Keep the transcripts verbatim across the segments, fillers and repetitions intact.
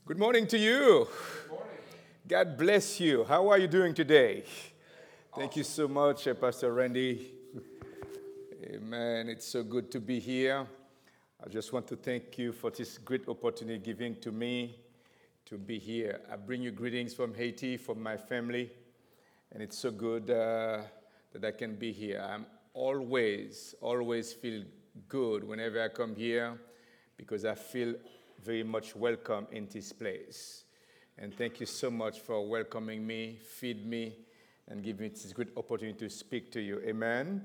Good morning to you. Good morning. God bless you. How are you doing today? Thank you so much, uh, Pastor Randy. Amen. It's so good to be here. I just want to thank you for this great opportunity given to me to be here. I bring you greetings from Haiti, from my family, and it's so good uh, that I can be here. I'm always, always feel good whenever I come here because I feel very much welcome in this place. And thank you so much for welcoming me, feed me, and give me this great opportunity to speak to you. Amen.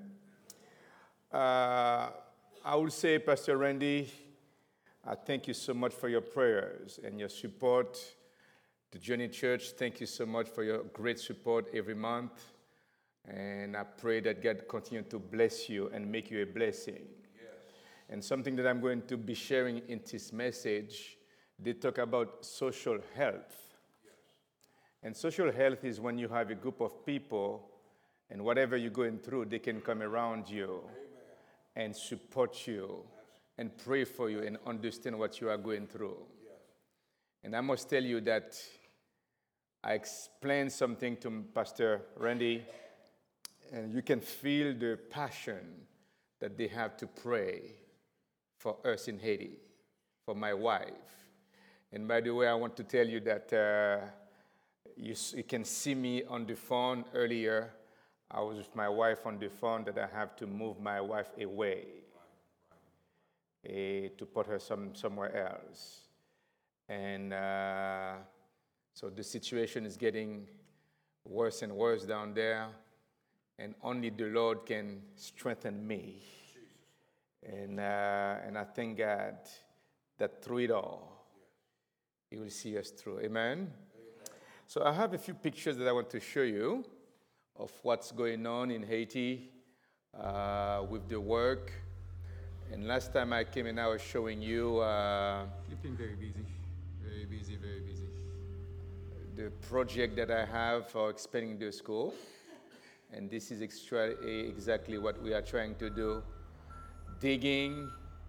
Uh, I will say, Pastor Randy, I thank you so much for your prayers and your support. The Journey Church, thank you so much for your great support every month. And I pray that God continue to bless you and make you a blessing. And something that I'm going to be sharing in this message, they talk about social health. Yes. And social health is when you have a group of people, and whatever you're going through, they can come around you. Amen. And support you and pray for you and understand what you are going through. Yes. And I must tell you that I explained something to Pastor Randy, and you can feel the passion that they have to pray for us in Haiti, for my wife. And by the way, I want to tell you that uh, you, you can see me on the phone earlier. I was with my wife on the phone that I have to move my wife away uh, to put her some, somewhere else. And uh, so the situation is getting worse and worse down there, and only the Lord can strengthen me. And, uh, and I thank God that through it all, He will see us through. Amen? Amen? So I have a few pictures that I want to show you of what's going on in Haiti uh, with the work. And last time I came in, I was showing you uh, You've been very busy. Very busy, very busy. the project that I have for expanding the school. And this is extra, exactly what we are trying to do. Digging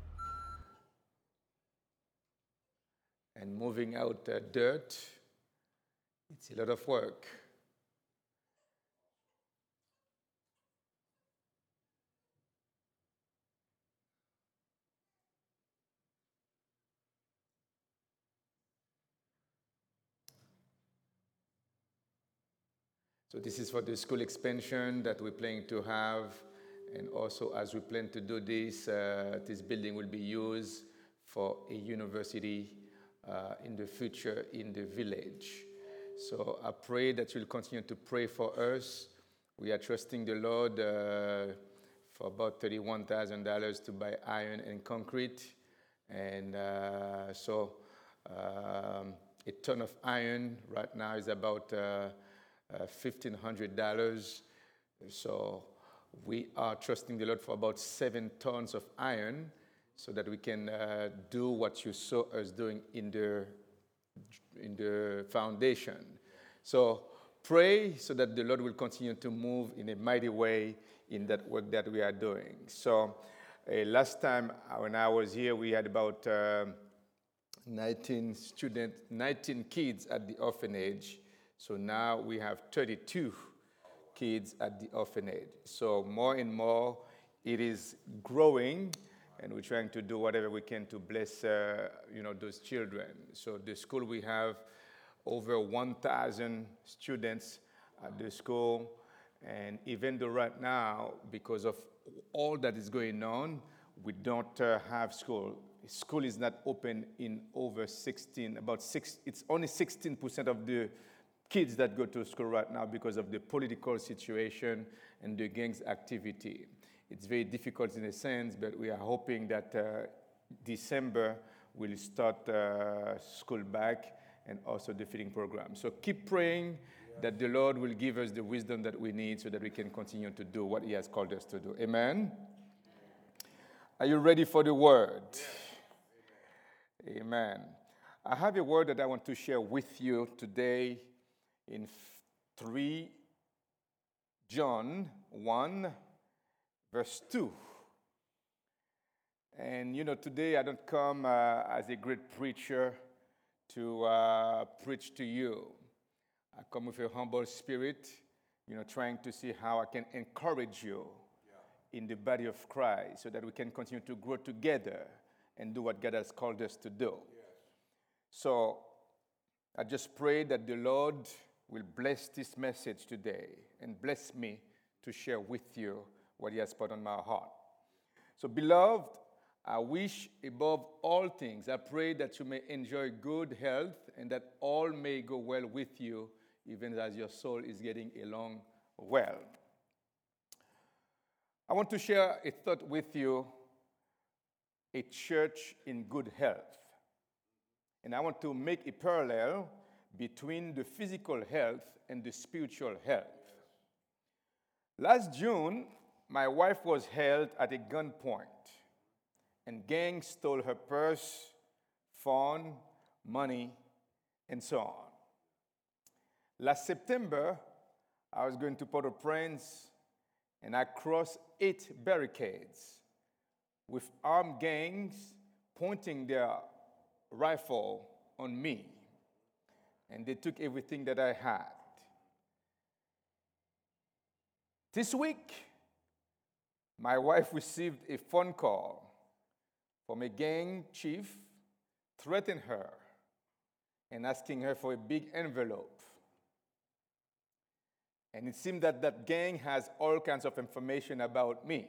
and moving out uh, dirt. It's a lot of work. So this is for the school expansion that we're planning to have. And also, as we plan to do this, uh, this building will be used for a university uh, in the future in the village. So I pray that you'll continue to pray for us. We are trusting the Lord uh, for about thirty-one thousand dollars to buy iron and concrete. And uh, so um, a ton of iron right now is about uh, uh, fifteen hundred dollars. So we are trusting the Lord for about seven tons of iron so that we can uh, do what you saw us doing in the, in the foundation. So pray so that the Lord will continue to move in a mighty way in that work that we are doing. So uh, last time when I was here, we had about uh, nineteen students, nineteen kids at the orphanage. So now we have thirty-two kids at the orphanage. So more and more, it is growing, and we're trying to do whatever we can to bless, uh, you know, those children. So the school, we have over one thousand students at the school, and even though right now, because of all that is going on, we don't uh, have school. School is not open in over sixteen, about six, it's only sixteen percent of the kids that go to school right now because of the political situation and the gangs activity. It's very difficult in a sense, but we are hoping that uh, December we'll start uh, school back and also the feeding program. So keep praying that the Lord will give us the wisdom that we need so that we can continue to do what He has called us to do. Amen? Are you ready for the word? Amen. I have a word that I want to share with you today in three John one, verse two. And you know, today I don't come uh, as a great preacher to uh, preach to you. I come with a humble spirit, you know, trying to see how I can encourage you yeah. in the body of Christ so that we can continue to grow together and do what God has called us to do. Yes. So I just pray that the Lord will bless this message today and bless me to share with you what He has put on my heart. So, beloved, I wish above all things, I pray that you may enjoy good health and that all may go well with you, even as your soul is getting along well. I want to share a thought with you, a church in good health. And I want to make a parallel between the physical health and the spiritual health. Last June, my wife was held at a gunpoint, and gangs stole her purse, phone, money, and so on. Last September, I was going to Port-au-Prince, and I crossed eight barricades with armed gangs pointing their rifle on me, and they took everything that I had. This week, my wife received a phone call from a gang chief threatening her and asking her for a big envelope. And it seemed that that gang has all kinds of information about me.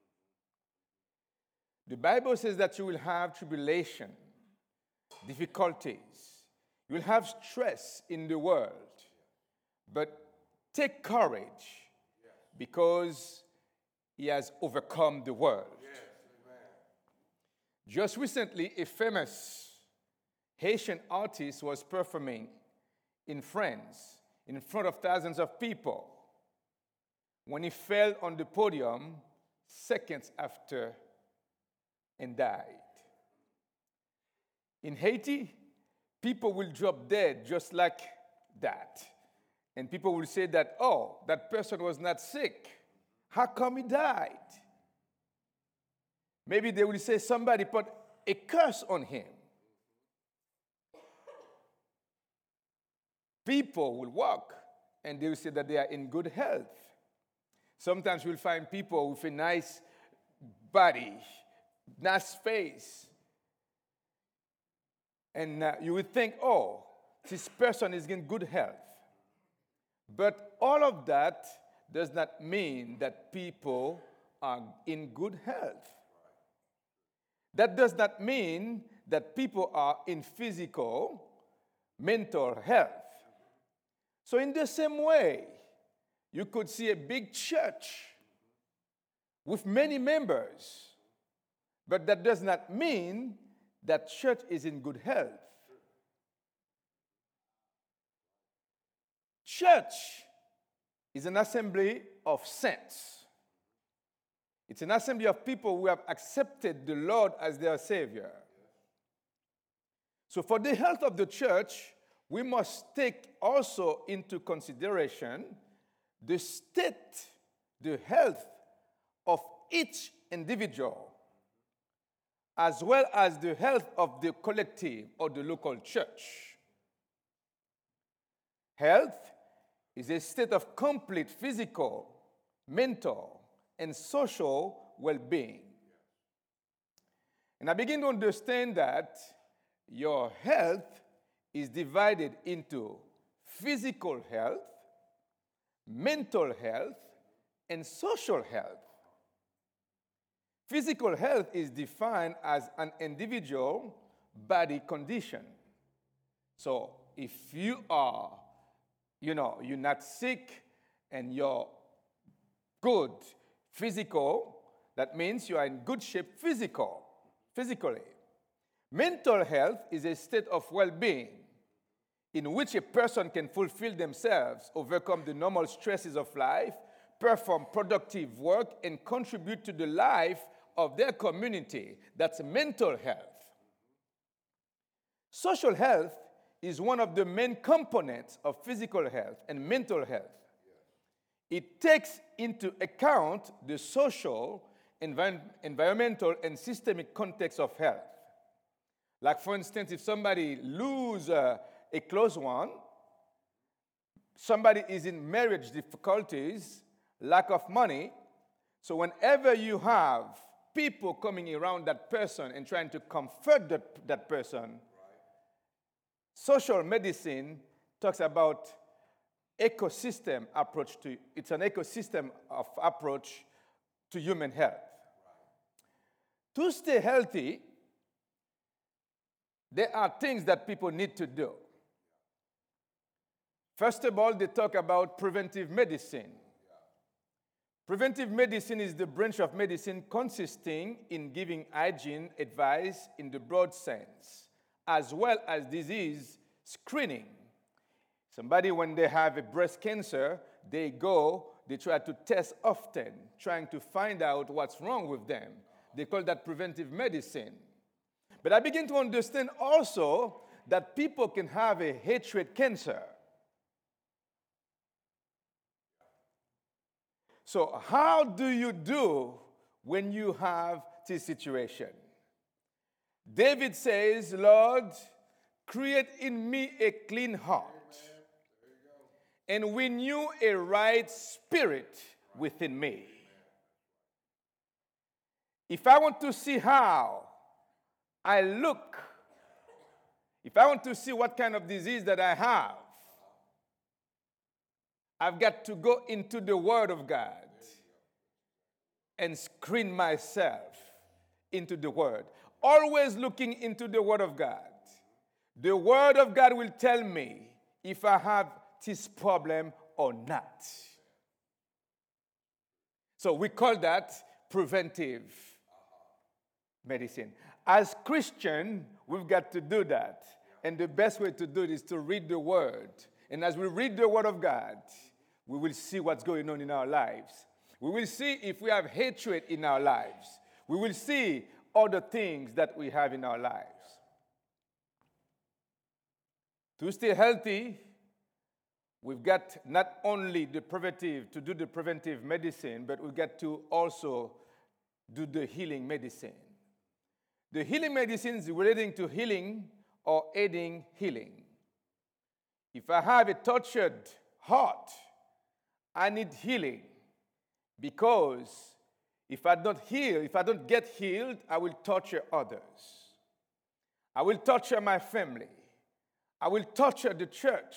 The Bible says that you will have tribulation, difficulties. You will have stress in the world. But take courage because He has overcome the world. Yes, just recently, a famous Haitian artist was performing in France in front of thousands of people when he fell on the podium seconds after and died. In Haiti, people will drop dead just like that. And people will say that, oh, that person was not sick. How come he died? Maybe they will say somebody put a curse on him. People will walk and they will say that they are in good health. Sometimes you'll find people with a nice body, nice face. And uh, you would think, oh, this person is in good health. But all of that does not mean that people are in good health. That does not mean that people are in physical, mental health. So in the same way, you could see a big church with many members, but that does not mean that church is in good health. Church is an assembly of saints. It's an assembly of people who have accepted the Lord as their Savior. So for the health of the church, we must take also into consideration the state, the health of each individual, as well as the health of the collective or the local church. Health is a state of complete physical, mental, and social well-being. And I begin to understand that your health is divided into physical health, mental health, and social health. Physical health is defined as an individual body condition. So if you are, you know, you're not sick and you're good physical, that means you are in good shape physical, physically. Mental health is a state of well-being in which a person can fulfill themselves, overcome the normal stresses of life, perform productive work, and contribute to the life of their community. That's mental health. Social health is one of the main components of physical health and mental health. It takes into account the social, envi- environmental, and systemic context of health. Like, for instance, if somebody lose uh, a close one, somebody is in marriage difficulties, lack of money, so whenever you have people coming around that person and trying to comfort that, that person, right. Social medicine talks about ecosystem approach to, it's an ecosystem of approach to human health. Right. To stay healthy, there are things that people need to do. First of all, they talk about preventive medicine. Preventive medicine is the branch of medicine consisting in giving hygiene advice in the broad sense, as well as disease screening. Somebody, when they have a breast cancer, they go, they try to test often, trying to find out what's wrong with them. They call that preventive medicine. But I begin to understand also that people can have a hatred cancer. So how do you do when you have this situation? David says, Lord, create in me a clean heart and renew a right spirit within me. If I want to see how I look, if I want to see what kind of disease that I have, I've got to go into the Word of God and screen myself into the Word. Always looking into the Word of God. The Word of God will tell me if I have this problem or not. So we call that preventive medicine. As Christians, we've got to do that. And the best way to do it is to read the Word. And as we read the Word of God, we will see what's going on in our lives. We will see if we have hatred in our lives. We will see other things that we have in our lives. To stay healthy, we've got not only the preventive, to do the preventive medicine, but we've got to also do the healing medicine. The healing medicine is relating to healing or aiding healing. If I have a tortured heart, I need healing, because if I don't heal, if I don't get healed, I will torture others. I will torture my family. I will torture the church.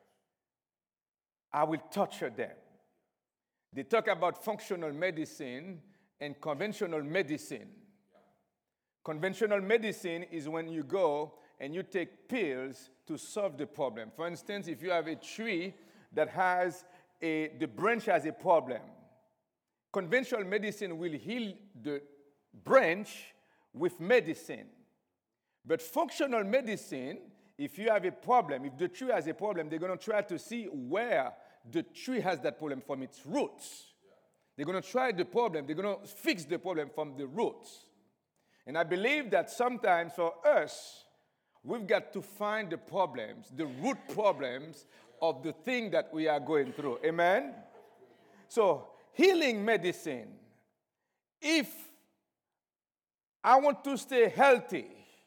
I will torture them. They talk about functional medicine and conventional medicine. Conventional medicine is when you go and you take pills to solve the problem. For instance, if you have a tree that has a, the branch has a problem, conventional medicine will heal the branch with medicine. But functional medicine, if you have a problem, if the tree has a problem, they're going to try to see where the tree has that problem from its roots. Yeah. They're going to try the problem. They're going to fix the problem from the roots. And I believe that sometimes for us, we've got to find the problems, the root problems of the thing that we are going through. Amen? So, healing medicine. If I want to stay healthy,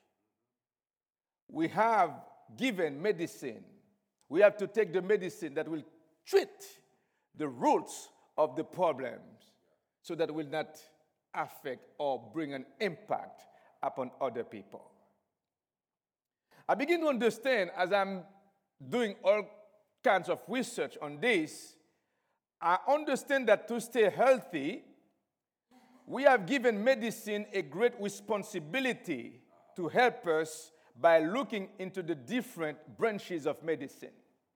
we have given medicine. We have to take the medicine that will treat the roots of the problems so that it will not affect or bring an impact upon other people. I begin to understand as I'm doing all kinds of research on this, I understand that to stay healthy, we have given medicine a great responsibility to help us by looking into the different branches of medicine.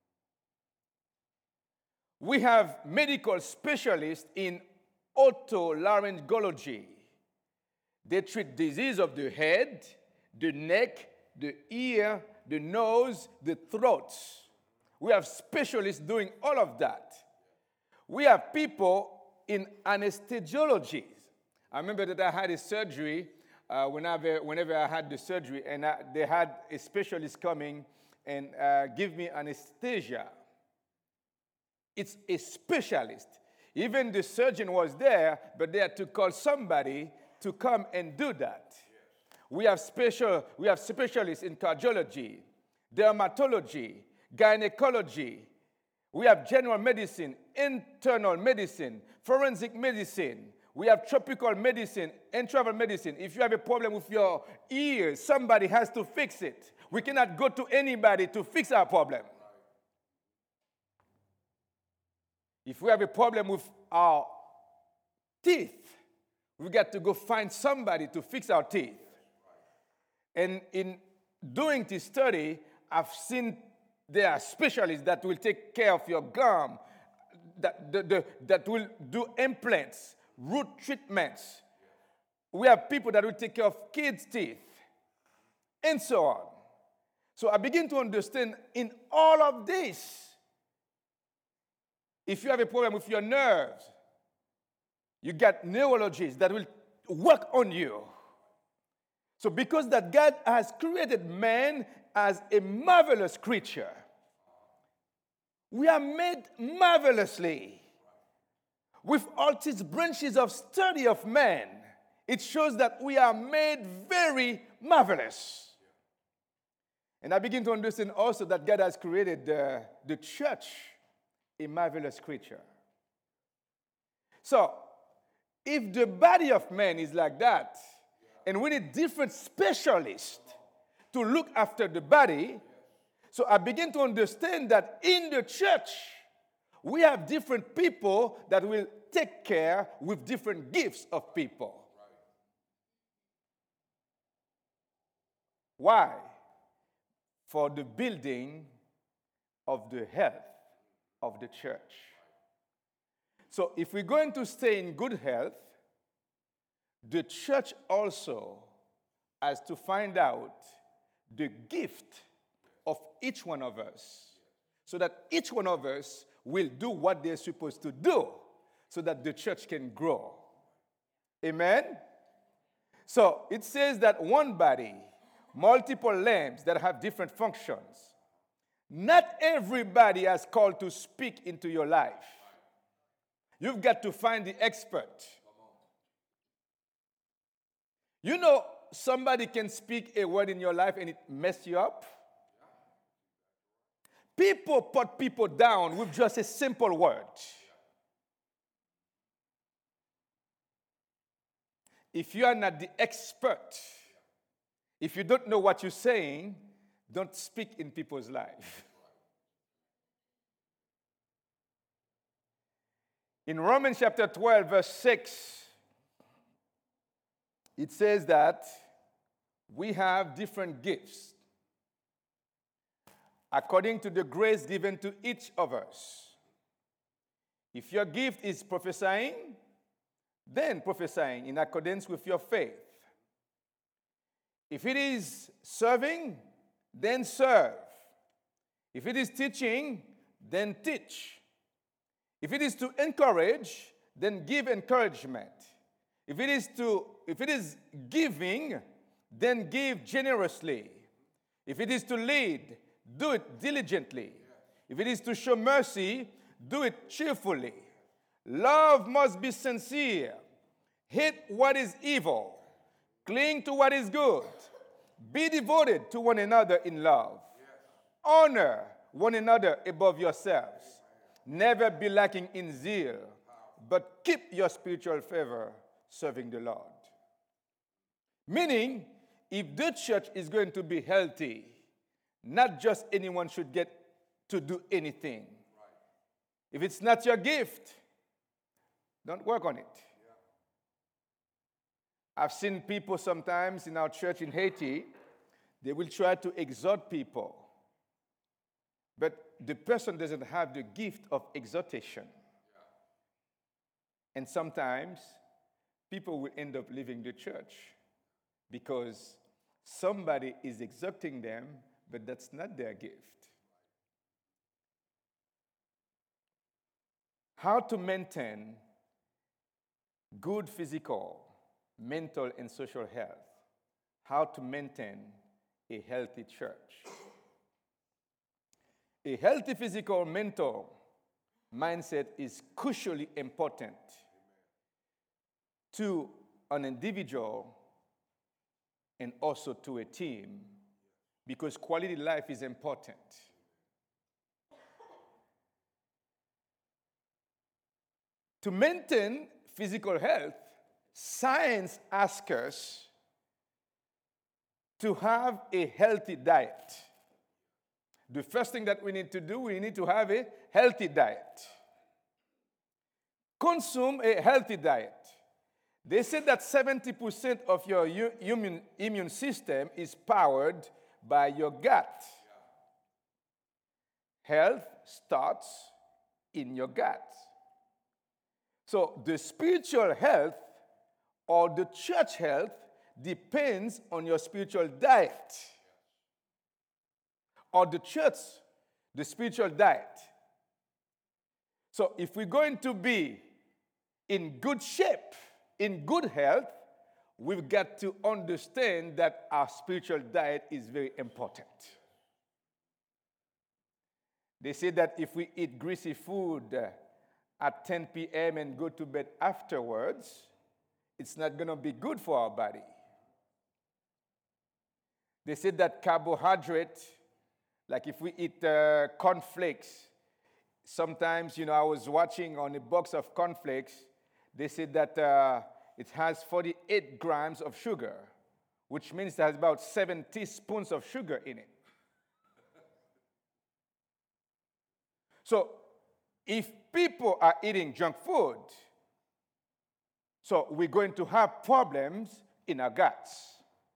We have medical specialists in otolaryngology. They treat disease of the head, the neck, the ear, the nose, the throat. We have specialists doing all of that. We have people in anesthesiology. I remember that I had a surgery uh, whenever, whenever I had the surgery, and I, they had a specialist coming and uh, give me anesthesia. It's a specialist. Even the surgeon was there, but they had to call somebody to come and do that. We have special, we have specialists in cardiology, dermatology, gynecology. We have general medicine, internal medicine, forensic medicine. We have tropical medicine and travel medicine. If you have a problem with your ears, somebody has to fix it. We cannot go to anybody to fix our problem. If we have a problem with our teeth, we got to go find somebody to fix our teeth. And in doing this study, I've seen there are specialists that will take care of your gum, that, the, the, that will do implants, root treatments. We have people that will take care of kids' teeth, and so on. So I begin to understand in all of this, if you have a problem with your nerves, you got neurologists that will work on you. So because that God has created man as a marvelous creature, we are made marvelously. With all these branches of study of man, it shows that we are made very marvelous. And I begin to understand also that God has created the, the church a marvelous creature. So, if the body of man is like that, and we need different specialists to look after the body, so I begin to understand that in the church, we have different people that will take care with different gifts of people. Why? For the building of the health of the church. So if we're going to stay in good health, the church also has to find out the gift of each one of us, so that each one of us will do what they're supposed to do, so that the church can grow. Amen? So it says that one body, multiple limbs that have different functions. Not everybody has called to speak into your life. You've got to find the expert. You know, somebody can speak a word in your life and it mess you up. People put people down with just a simple word. If you are not the expert, if you don't know what you're saying, don't speak in people's life. In Romans chapter twelve, verse six, it says that we have different gifts according to the grace given to each of us. If your gift is prophesying, then prophesying in accordance with your faith. If it is serving, then serve. If it is teaching, then teach. If it is to encourage, then give encouragement. If it is to, if it is giving, then give generously. If it is to lead, do it diligently. If it is to show mercy, do it cheerfully. Love must be sincere. Hate what is evil. Cling to what is good. Be devoted to one another in love. Honor one another above yourselves. Never be lacking in zeal, but keep your spiritual fervor serving the Lord. Meaning, if the church is going to be healthy, not just anyone should get to do anything. If it's not your gift, don't work on it. I've seen people sometimes in our church in Haiti, they will try to exhort people. But the person doesn't have the gift of exhortation. And sometimes people will end up leaving the church because somebody is exhorting them, but that's not their gift. How to maintain good physical, mental, and social health. How to maintain a healthy church. A healthy physical, mental mindset is crucially important to an individual and also to a team, because quality life is important. To maintain physical health, science asks us to have a healthy diet. The first thing that we need to do, we need to have a healthy diet. Consume a healthy diet. They say that seventy percent of your immune, immune system is powered by your gut. Health starts in your gut. So the spiritual health or the church health depends on your spiritual diet. Or the church, the spiritual diet. So if we're going to be in good shape, in good health, we've got to understand that our spiritual diet is very important. They say that if we eat greasy food uh, at ten p.m. and go to bed afterwards, it's not going to be good for our body. They say that carbohydrate, like if we eat uh, cornflakes, sometimes, you know, I was watching on a box of cornflakes, they said that uh, it has forty-eight grams of sugar, which means it has about seven teaspoons of sugar in it. So, if people are eating junk food, so we're going to have problems in our guts.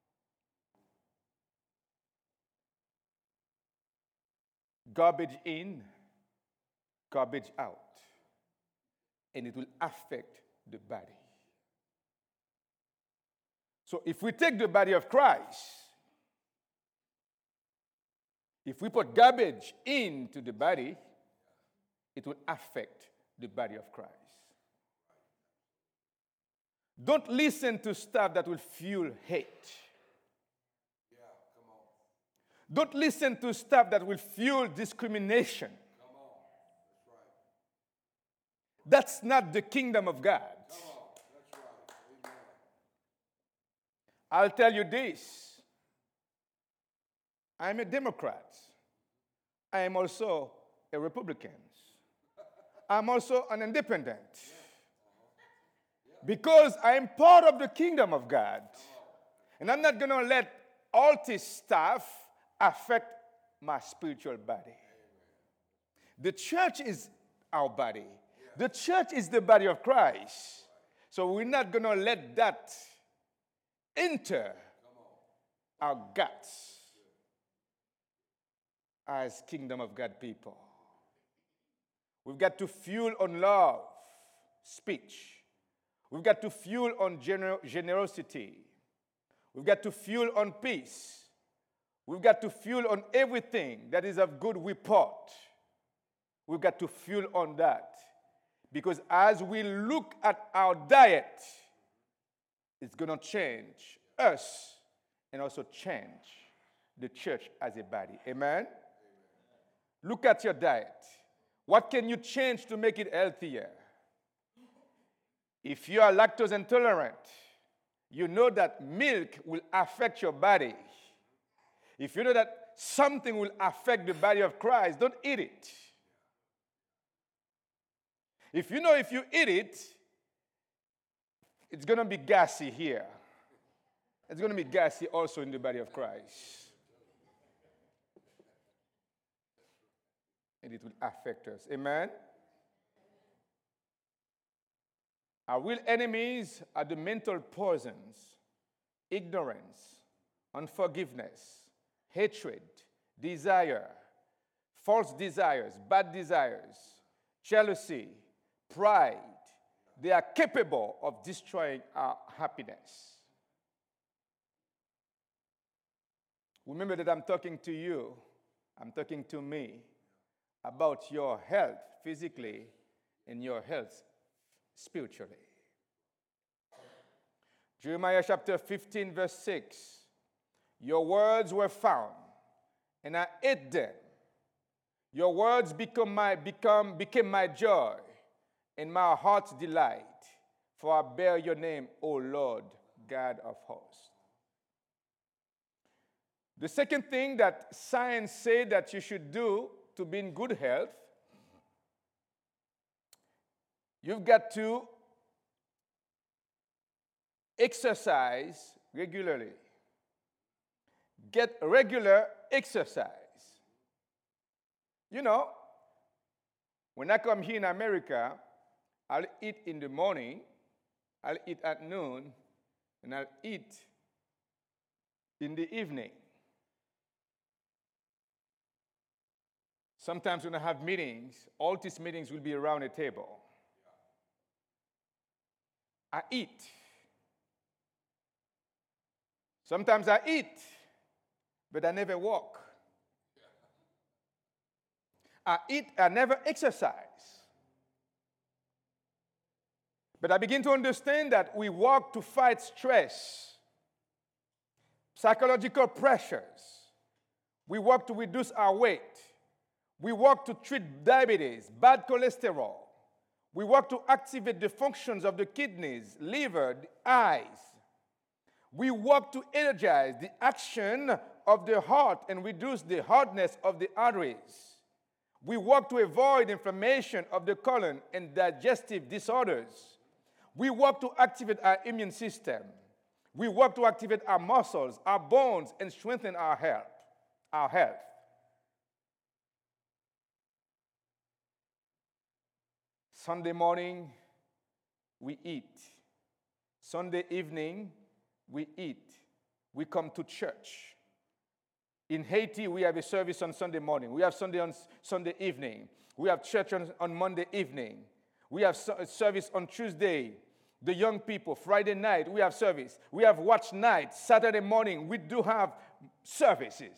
Garbage in, garbage out. And it will affect the body. So if we take the body of Christ, if we put garbage into the body, it will affect the body of Christ. Don't listen to stuff that will fuel hate. Yeah, come on. Don't listen to stuff that will fuel discrimination. Come on. That's right. That's not the kingdom of God. Come on. That's right. Amen. I'll tell you this. I'm a Democrat. I am also a Republican. I'm also an independent. Because I am part of the kingdom of God. And I'm not going to let all this stuff affect my spiritual body. The church is our body. The church is the body of Christ. So we're not going to let that enter our guts as kingdom of God people. We've got to fuel on love, speech. We've got to fuel on gener- generosity. We've got to fuel on peace. We've got to fuel on everything that is of good report. We've got to fuel on that. Because as we look at our diet, it's going to change us and also change the church as a body. Amen? Amen? Look at your diet. What can you change to make it healthier? If you are lactose intolerant, you know that milk will affect your body. If you know that something will affect the body of Christ, don't eat it. If you know if you eat it, it's going to be gassy here. It's going to be gassy also in the body of Christ. And it will affect us. Amen? Our real enemies are the mental poisons, ignorance, unforgiveness, hatred, desire, false desires, bad desires, jealousy, pride. They are capable of destroying our happiness. Remember that I'm talking to you, I'm talking to me about your health physically and your health spiritually. Jeremiah chapter fifteen, verse six. Your words were found, and I ate them. Your words become my, become, became my joy and my heart's delight, for I bear your name, O Lord, God of hosts. The second thing that science says that you should do to be in good health, you've got to exercise regularly. Get regular exercise. You know, when I come here in America, I'll eat in the morning, I'll eat at noon, and I'll eat in the evening. Sometimes when I have meetings, all these meetings will be around a table. I eat. Sometimes I eat, but I never walk. I eat, I never exercise. But I begin to understand that we walk to fight stress, psychological pressures. We walk to reduce our weight. We walk to treat diabetes, bad cholesterol. We work to activate the functions of the kidneys, liver, the eyes. We work to energize the action of the heart and reduce the hardness of the arteries. We work to avoid inflammation of the colon and digestive disorders. We work to activate our immune system. We work to activate our muscles, our bones, and strengthen our health. Our health. Sunday morning, we eat. Sunday evening, we eat. We come to church. In Haiti, we have a service on Sunday morning. We have Sunday on Sunday evening. We have church on, on Monday evening. We have so, service on Tuesday. The young people, Friday night, we have service. We have watch night. Saturday morning, we do have services.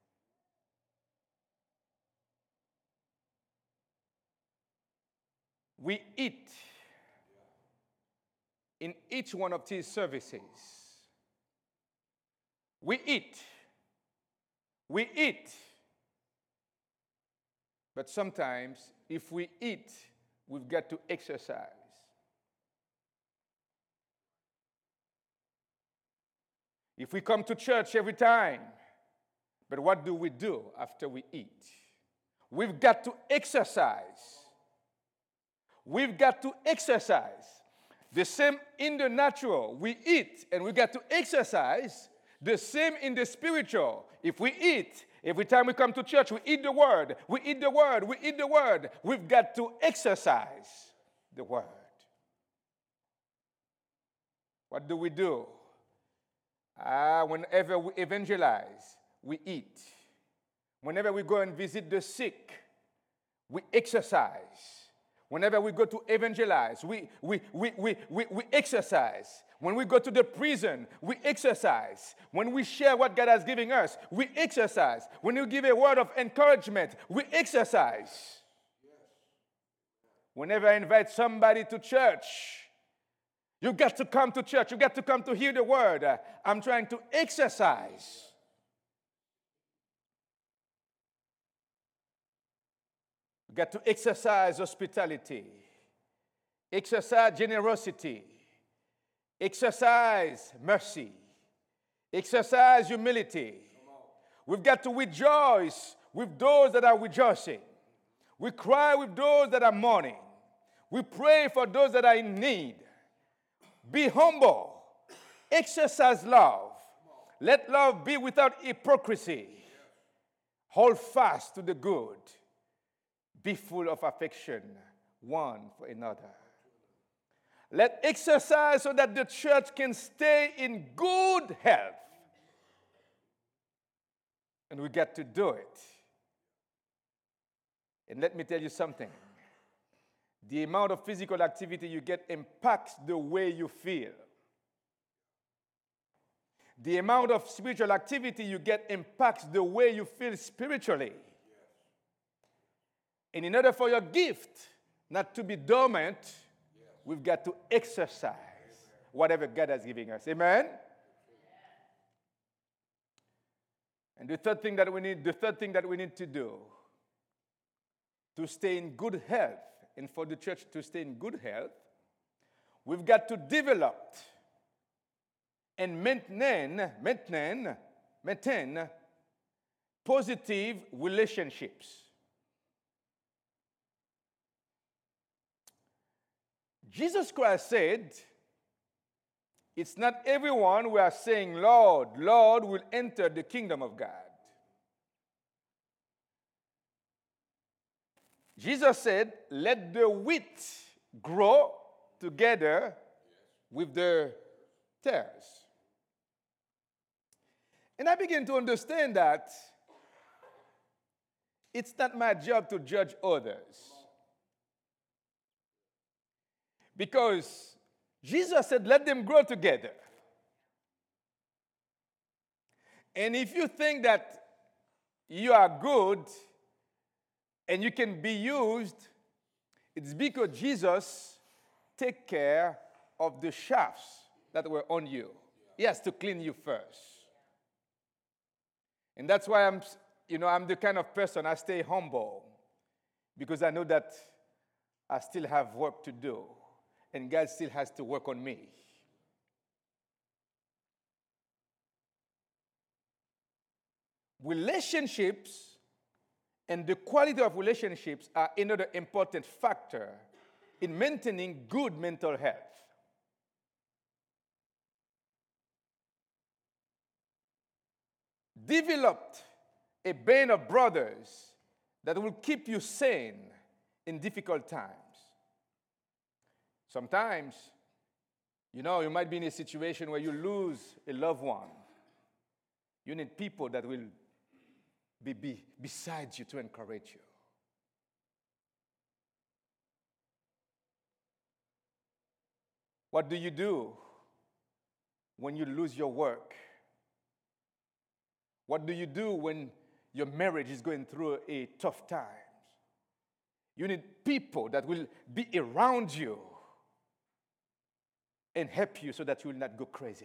We eat in each one of these services. We eat. We eat. But sometimes, if we eat, we've got to exercise. If we come to church every time, but what do we do after we eat? We've got to exercise. We've got to exercise. The same in the natural, we eat and we got to exercise. The same in the spiritual. If we eat, every time we come to church, we eat the word, we eat the word, we eat the word. We've got to exercise the word. What do we do? Ah, whenever we evangelize, we eat. Whenever we go and visit the sick, we exercise. Whenever we go to evangelize, we, we, we, we, we, we exercise. When we go to the prison, we exercise. When we share what God has given us, we exercise. When you give a word of encouragement, we exercise. Whenever I invite somebody to church, you got to come to church. You got to come to hear the word. I'm trying to exercise. You got to exercise hospitality, exercise generosity, exercise mercy, exercise humility. We've got to rejoice with those that are rejoicing. We cry with those that are mourning. We pray for those that are in need. Be humble. Exercise love. Let love be without hypocrisy. Hold fast to the good. Be full of affection one for another. Let exercise so that the church can stay in good health. And we get to do it. And let me tell you something. The amount of physical activity you get impacts the way you feel. The amount of spiritual activity you get impacts the way you feel spiritually. And in order for your gift not to be dormant, we've got to exercise whatever God has given us. Amen? And the third thing that we need, the third thing that we need to do to stay in good health, and for the church to stay in good health, we've got to develop and maintain, maintain, maintain positive relationships. Jesus Christ said, it's not everyone who are saying, Lord, Lord, will enter the kingdom of God. Jesus said, let the wheat grow together with the tares. And I begin to understand that it's not my job to judge others. Because Jesus said, let them grow together. And if you think that you are good and you can be used, it's because Jesus take care of the shafts that were on you. He has to clean you first. And that's why I'm, you know, I'm the kind of person, I stay humble, because I know that I still have work to do, and God still has to work on me. Relationships and the quality of relationships are another important factor in maintaining good mental health. Develop a band of brothers that will keep you sane in difficult times. Sometimes, you know, you might be in a situation where you lose a loved one. You need people that will be, be beside you to encourage you. What do you do when you lose your work? What do you do when your marriage is going through a tough time? You need people that will be around you and help you so that you will not go crazy.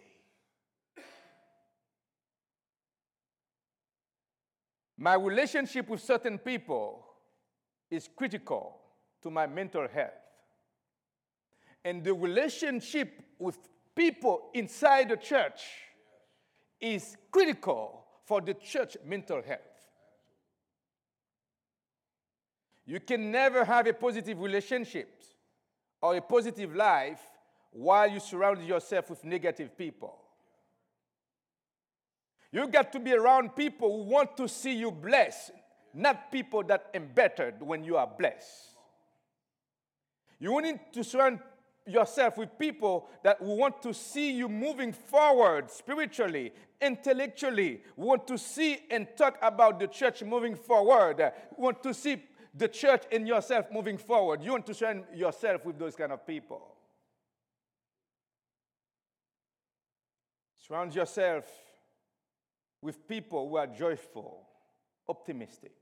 My relationship with certain people is critical to my mental health. And the relationship with people inside the church is critical for the church mental health. You can never have a positive relationship or a positive life while you surround yourself with negative people. You got to be around people who want to see you blessed, not people that are embittered when you are blessed. You need to surround yourself with people that want to see you moving forward spiritually, intellectually, want to see and talk about the church moving forward, want to see the church and yourself moving forward. You want to surround yourself with those kind of people. Surround yourself with people who are joyful, optimistic,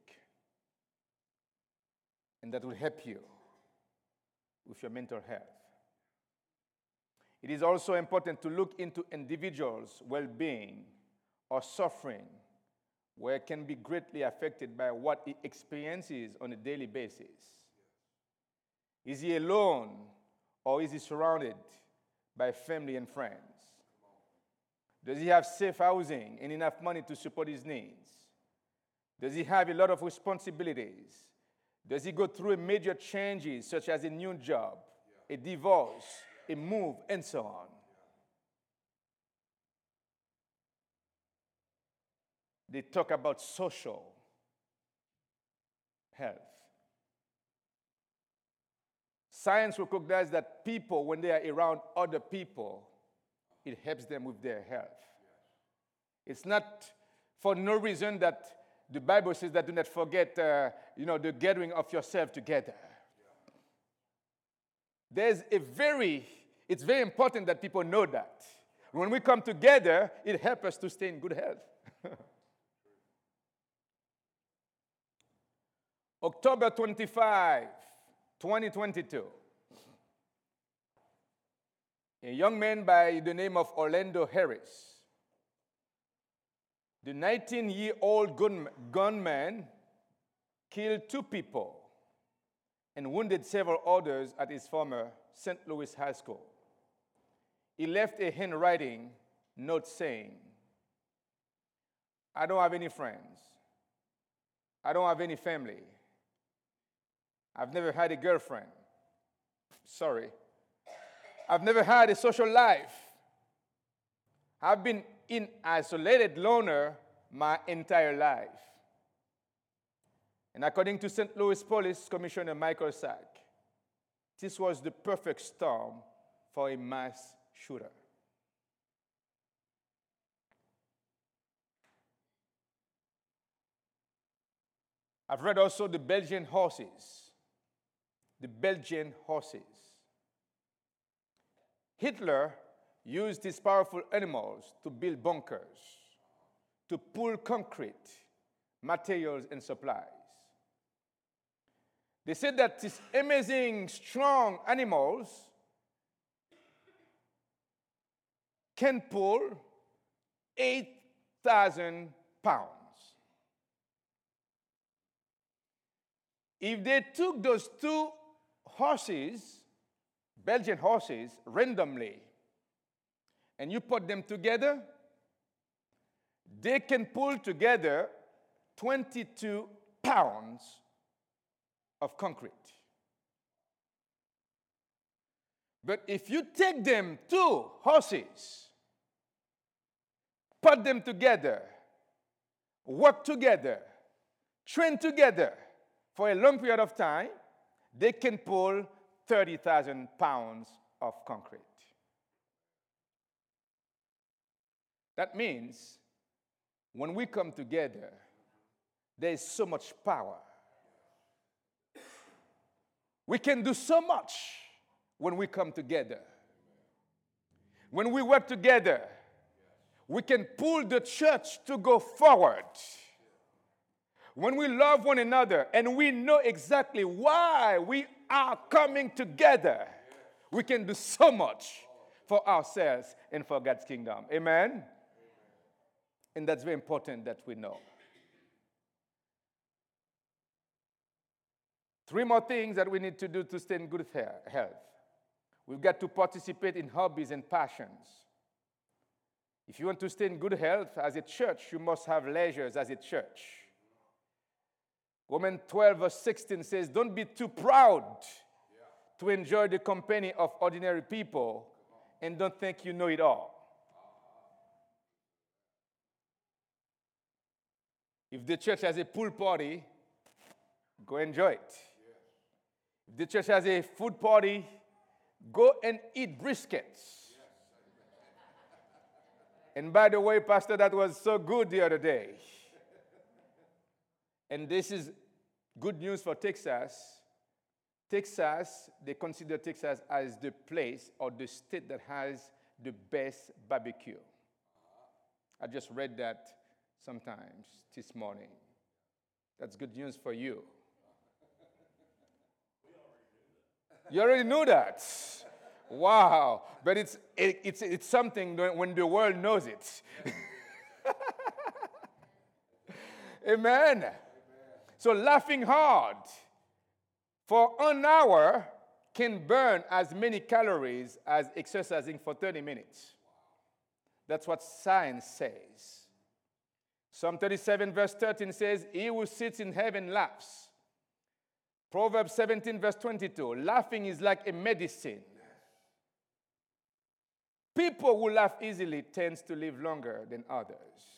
and that will help you with your mental health. It is also important to look into individuals' well-being or suffering, where it can be greatly affected by what he experiences on a daily basis. Is he alone, or is he surrounded by family and friends? Does he have safe housing and enough money to support his needs? Does he have a lot of responsibilities? Does he go through major changes, such as a new job, a divorce, a move, and so on? They talk about social health. Science recognizes that people, when they are around other people, it helps them with their health. It's not for no reason that the Bible says that do not forget, uh, you know, the gathering of yourself together. There's a very, it's very important that people know that. When we come together, it helps us to stay in good health. October twenty-fifth, twenty twenty-two. A young man by the name of Orlando Harris, the nineteen-year-old gun, gunman, killed two people and wounded several others at his former Saint Louis High School. He left a handwriting note saying, "I don't have any friends. I don't have any family. I've never had a girlfriend. Sorry. I've never had a social life. I've been in isolated loner my entire life. And according to Saint Louis Police Commissioner Michael Sack, this was the perfect storm for a mass shooter. I've read also the Belgian horses. The Belgian horses. Hitler used these powerful animals to build bunkers, to pull concrete, materials, and supplies. They said that these amazing, strong animals can pull eight thousand pounds. If they took those two horses, Belgian horses, randomly, and you put them together, they can pull together twenty-two pounds of concrete. But if you take them two horses, put them together, work together, train together for a long period of time, they can pull thirty thousand pounds of concrete. That means when we come together, there is so much power. We can do so much when we come together. When we work together, we can pull the church to go forward. When we love one another and we know exactly why we are coming together, we can do so much for ourselves and for God's kingdom. Amen? Amen. And that's very important that we know. Three more things that we need to do to stay in good health. We've got to participate in hobbies and passions. If you want to stay in good health as a church, you must have leisures as a church. Romans twelve, verse sixteen says, don't be too proud to enjoy the company of ordinary people and don't think you know it all. If the church has a pool party, go enjoy it. If the church has a food party, go and eat briskets. And by the way, Pastor, that was so good the other day. And this is good news for Texas. Texas, they consider Texas as the place or the state that has the best barbecue. I just read that sometimes this morning. That's good news for you. You already knew that. Wow. But it's, it, it's, it's something when the world knows it. Amen. Amen. So laughing hard for an hour can burn as many calories as exercising for thirty minutes. That's what science says. Psalm thirty-seven verse thirteen says, he who sits in heaven laughs. Proverbs seventeen verse twenty-two, laughing is like a medicine. People who laugh easily tend to live longer than others.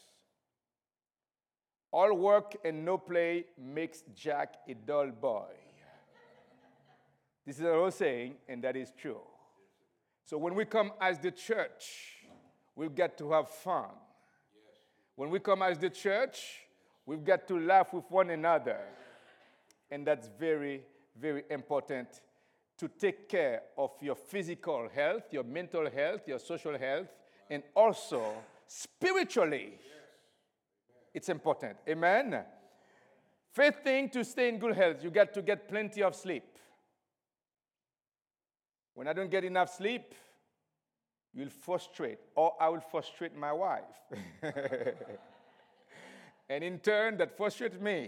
All work and no play makes Jack a dull boy. This is what I was saying, and that is true. So when we come as the church, we've got to have fun. When we come as the church, we've got to laugh with one another. And that's very, very important to take care of your physical health, your mental health, your social health, and also spiritually. It's important. Amen? First thing to stay in good health, you got to get plenty of sleep. When I don't get enough sleep, you'll frustrate, or I will frustrate my wife. And in turn, that frustrates me.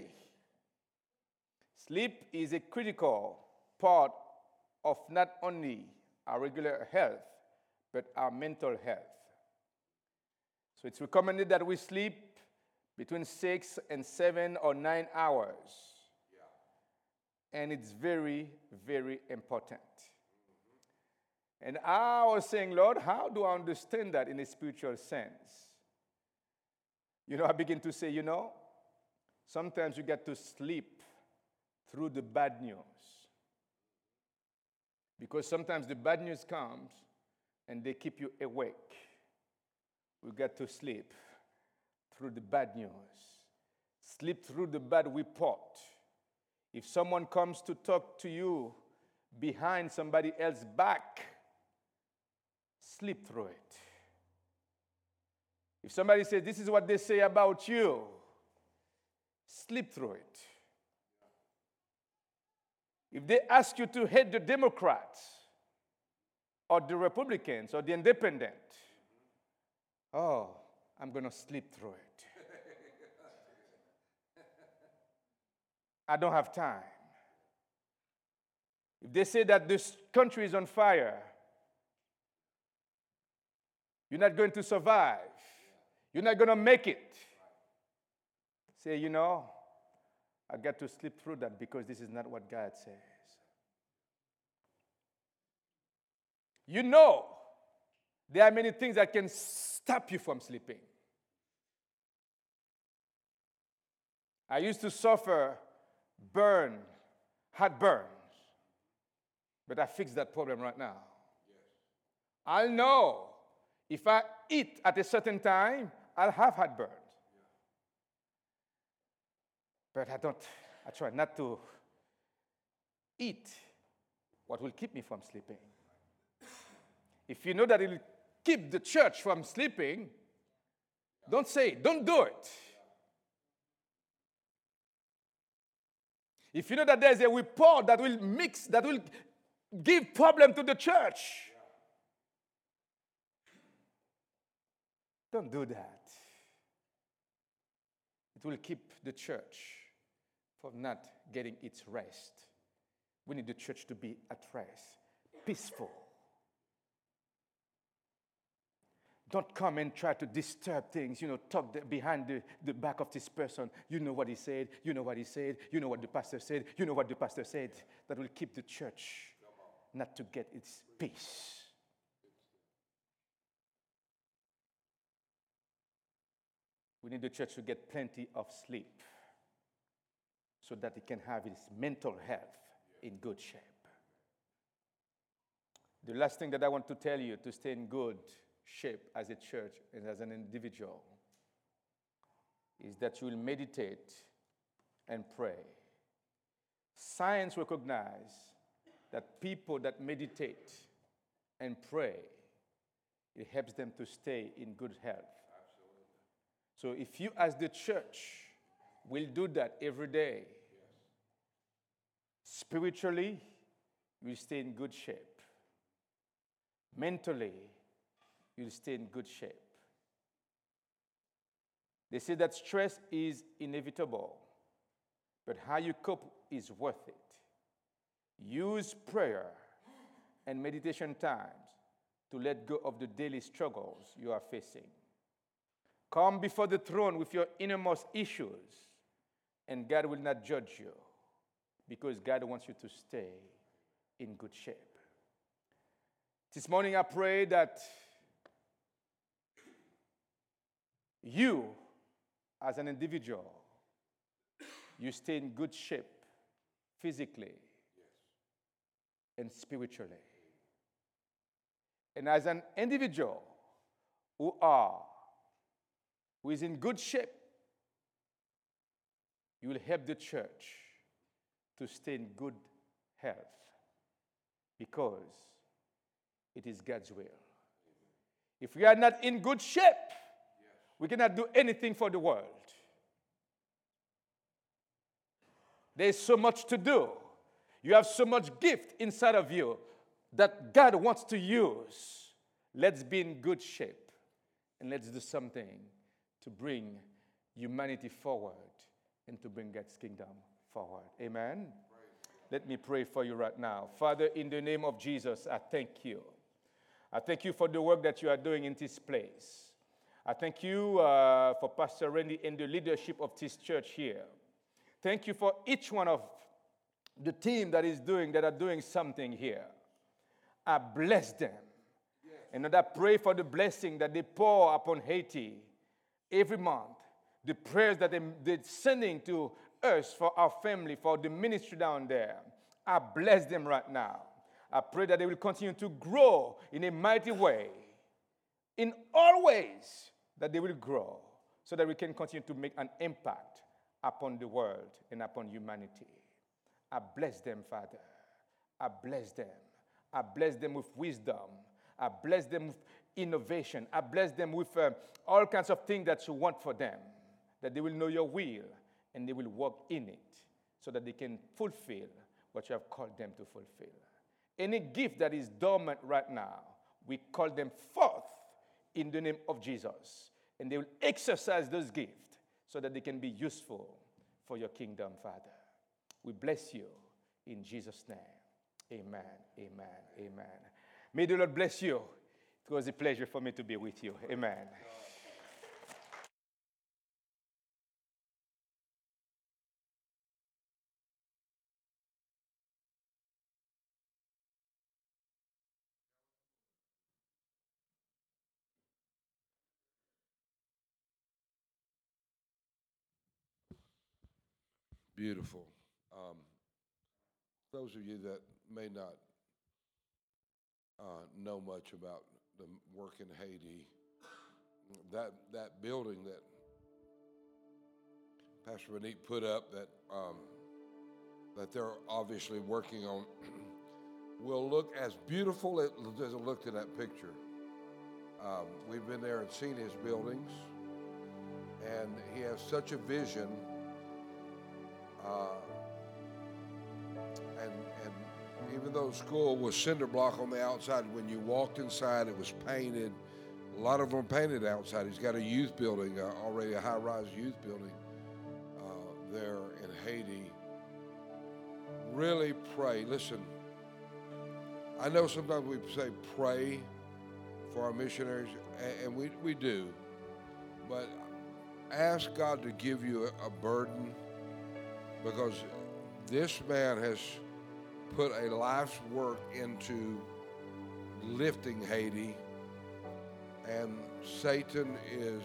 Sleep is a critical part of not only our regular health, but our mental health. So it's recommended that we sleep between six and seven or nine hours. And it's very, very important. And I was saying, Lord, how do I understand that in a spiritual sense? You know, I begin to say, you know, sometimes you get to sleep through the bad news. Because sometimes the bad news comes and they keep you awake. We get to sleep through the bad news. Sleep through the bad report. If someone comes to talk to you behind somebody else's back, sleep through it. If somebody says, this is what they say about you, sleep through it. If they ask you to hate the Democrats or the Republicans or the Independent, oh, I'm going to sleep through it. I don't have time. If they say that this country is on fire, you're not going to survive. You're not going to make it. Say, you know, I got to sleep through that because this is not what God says. You know, there are many things that can stop you from sleeping. I used to suffer burn, heartburns, but I fixed that problem right now. I'll know if I eat at a certain time, I'll have heartburns. But I don't, I try not to eat what will keep me from sleeping. If you know that it will keep the church from sleeping, don't say it, don't do it. If you know that there's a report that will mix, that will give problem to the church, don't do that. It will keep the church from not getting its rest. We need the church to be at rest, peaceful. Don't come and try to disturb things, you know, talk the, behind the, the back of this person. You know what he said, you know what he said, you know what the pastor said, you know what the pastor said. That will keep the church not to get its peace. We need the church to get plenty of sleep so that it can have its mental health in good shape. The last thing that I want to tell you to stay in good shape as a church and as an individual is that you will meditate and pray. Science recognizes that people that meditate and pray, it helps them to stay in good health. So if you as the church will do that every day, spiritually, you will stay in good shape. Mentally, you'll stay in good shape. They say that stress is inevitable, but how you cope is worth it. Use prayer and meditation times to let go of the daily struggles you are facing. Come before the throne with your innermost issues, and God will not judge you because God wants you to stay in good shape. This morning I pray that you, as an individual, you stay in good shape physically and spiritually. And as an individual who are, who is in good shape, you will help the church to stay in good health because it is God's will. If we are not in good shape, we cannot do anything for the world. There's so much to do. You have so much gift inside of you that God wants to use. Let's be in good shape and let's do something to bring humanity forward and to bring God's kingdom forward. Amen. Let me pray for you right now. Father, in the name of Jesus, I thank you. I thank you for the work that you are doing in this place. I thank you uh, for Pastor Randy and the leadership of this church here. Thank you for each one of the team that is doing, that are doing something here. I bless them. Yes. And I pray for the blessing that they pour upon Haiti every month. The prayers that they, they're sending to us for our family, for the ministry down there. I bless them right now. I pray that they will continue to grow in a mighty way. In all ways that they will grow, so that we can continue to make an impact upon the world and upon humanity. I bless them, Father. I bless them. I bless them with wisdom. I bless them with innovation. I bless them with uh, all kinds of things that you want for them, that they will know your will and they will walk in it so that they can fulfill what you have called them to fulfill. Any gift that is dormant right now, we call them forth in the name of Jesus. And they will exercise those gifts so that they can be useful for your kingdom, Father. We bless you in Jesus' name. Amen, amen, amen. May the Lord bless you. It was a pleasure for me to be with you. Amen. Beautiful. Um, those of you that may not uh, know much about the work in Haiti, that that building that Pastor Benit put up, that um, that they're obviously working on, will look as beautiful as it looked in that picture. Um, we've been there and seen his buildings, and he has such a vision. Uh, and and even though the school was cinder block on the outside, when you walked inside, it was painted. A lot of them painted outside. He's got a youth building, uh, already a high-rise youth building uh, there in Haiti. Really pray. Listen, I know sometimes we say pray for our missionaries, and, and we, we do, but ask God to give you a, a burden, because this man has put a life's work into lifting Haiti, and Satan is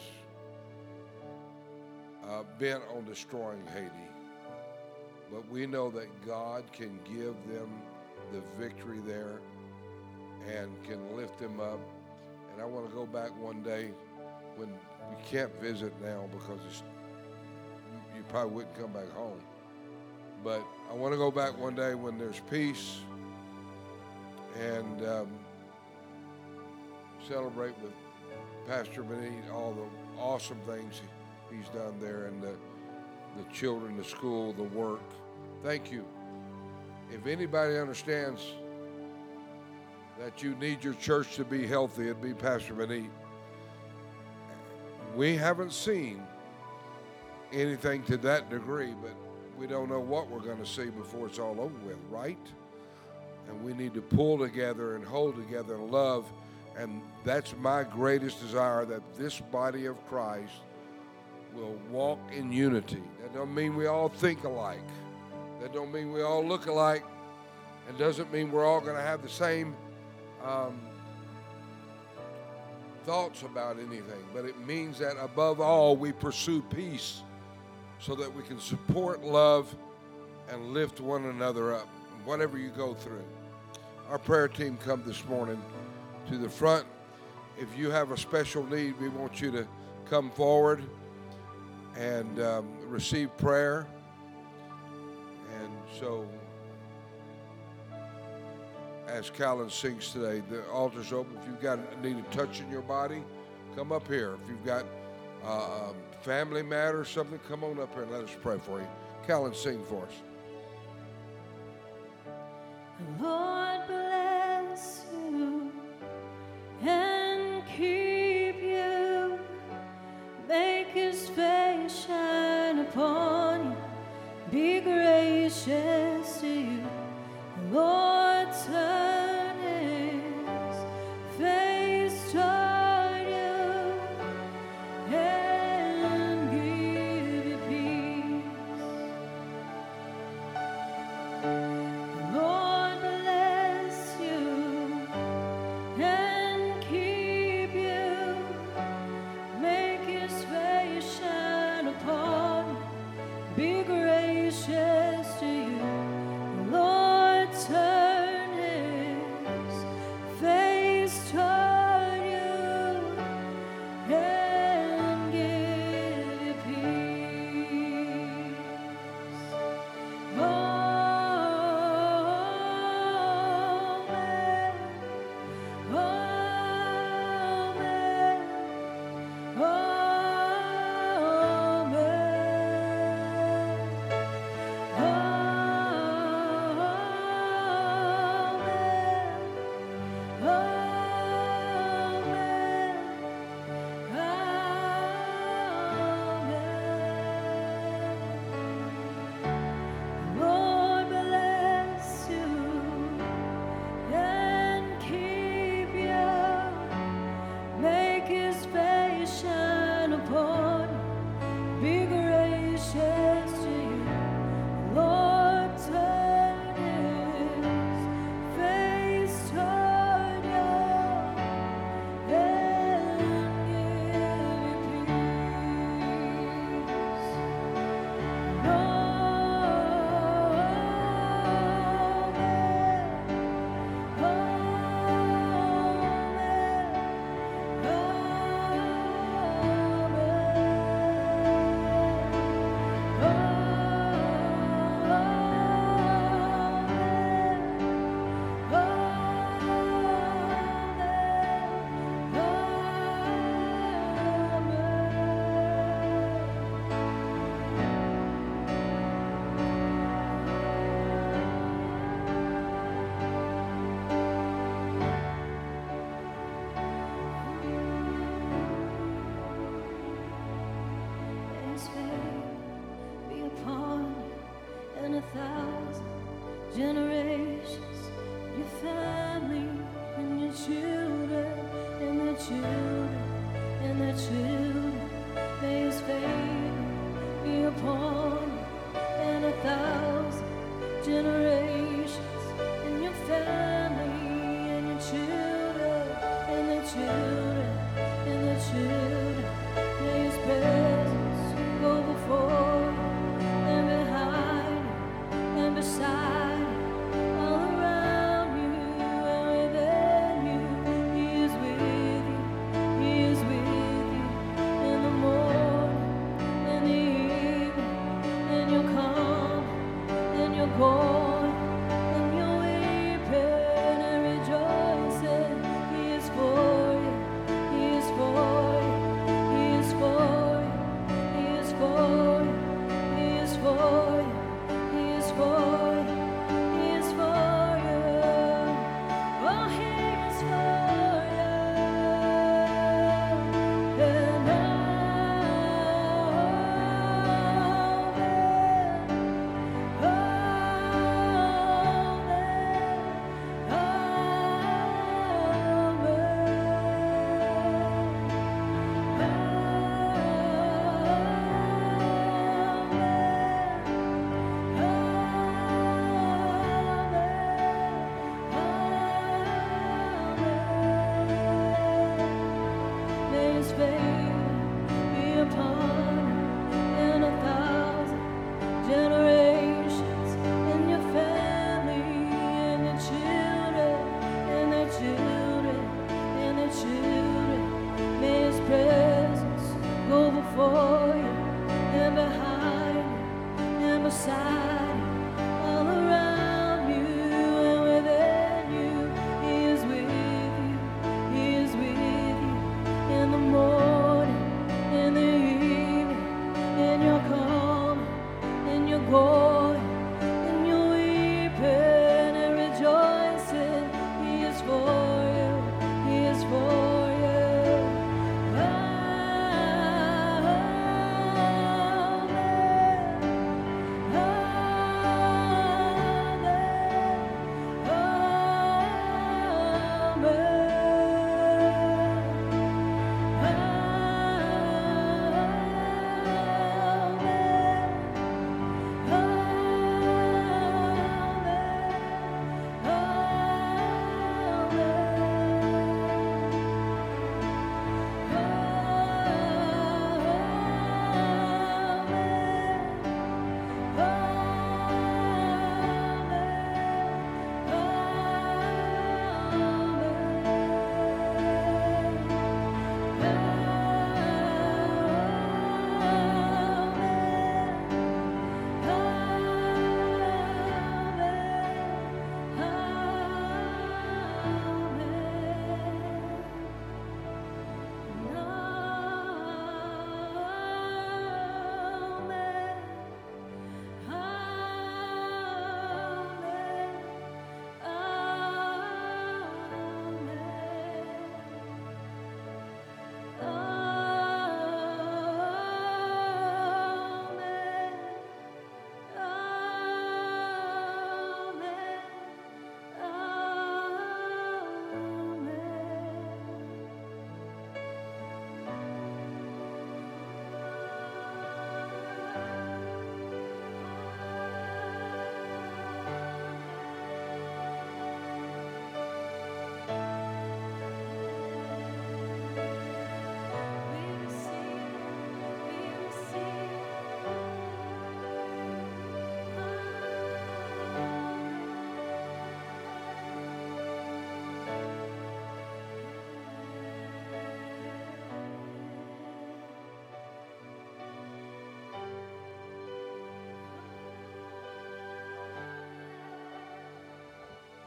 uh, bent on destroying Haiti. But we know that God can give them the victory there and can lift them up. And I want to go back one day when we can't visit now because it's, you probably wouldn't come back home. But I want to go back one day when there's peace and um, celebrate with Pastor Benit all the awesome things he's done there, and the, the children, the school, the work. Thank you. If anybody understands that you need your church to be healthy, it'd be Pastor Benit. We haven't seen anything to that degree, but we don't know what we're going to see before it's all over with, right? And we need to pull together and hold together and love. And that's my greatest desire, that this body of Christ will walk in unity. That don't mean we all think alike. That don't mean we all look alike. It doesn't mean we're all going to have the same um, thoughts about anything. But it means that above all, we pursue peace so that we can support, love, and lift one another up, whatever you go through. Our prayer team come this morning to the front. If you have a special need, we want you to come forward and um, receive prayer. And so, as Callan sings today, the altar's open. If you've got a need of touching your body, come up here. If you've got uh, um, family matter or something, come on up here and let us pray for you. Callan, sing for us. Lord bless you and keep you, make his face shine upon you, be gracious to you. Lord, turn his face toward you Lord bless you and keep you. Make his face shine upon you. Be gracious to you. Lord turn his face toward you and give you peace. Amen. Lord bless you and keep you. Make his face shine upon you. Be gracious to you. Lord turn his face toward you and give you peace. His favor be upon you and a thousand generations, your family and your children and their children and their children. May his favor be upon you and a thousand generations and your family and your children and their children and their children. May his presence go before you and behind you and beside you, all around you and within you. He is with you, he is with you in the morning, in the evening, and you'll come and you're going.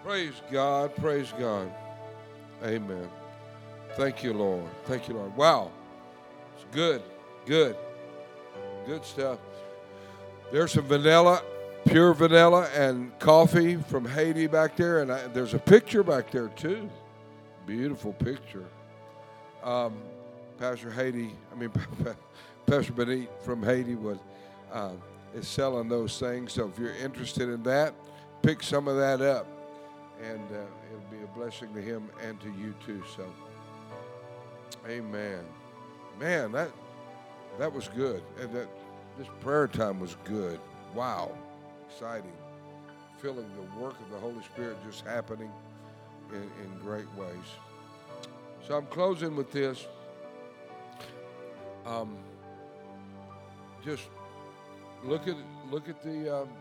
Praise God. Praise God. Amen. Thank you, Lord. Thank you, Lord. Wow. It's good. Good. Good stuff. There's some vanilla, pure vanilla and coffee from Haiti back there. And I, there's a picture back there, too. Beautiful picture. Um, Pastor Haiti, I mean, Pastor Benit from Haiti was, uh, is selling those things. So if you're interested in that, pick some of that up. And uh, it'll be a blessing to him and to you, too. So, amen. Man, that that was good. And that this prayer time was good. Wow. Exciting. Feeling the work of the Holy Spirit just happening in, in great ways. So I'm closing with this. Um, just look at look at the um,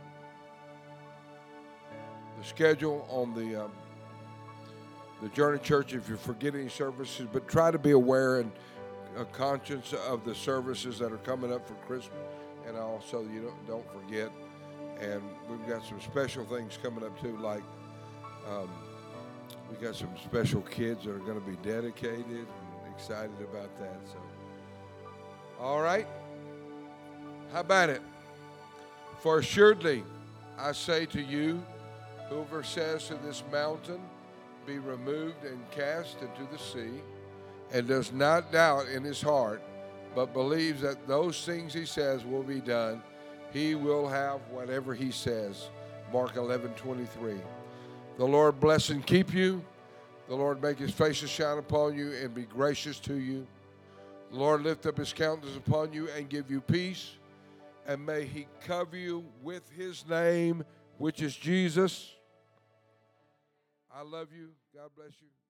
the schedule on the um, the Journey Church. If you're forgetting services, but try to be aware and uh, conscious of the services that are coming up for Christmas, and also you don't don't forget. And we've got some special things coming up too, like um, we got some special kids that are going to be dedicated, and excited about that. So, all right, how about it? For assuredly, I say to you, whoever says to this mountain, be removed and cast into the sea, and does not doubt in his heart, but believes that those things he says will be done, he will have whatever he says. Mark eleven twenty-three. The Lord bless and keep you. The Lord make his face to shine upon you and be gracious to you. The Lord lift up his countenance upon you and give you peace. And may he cover you with his name, which is Jesus. I love you. God bless you.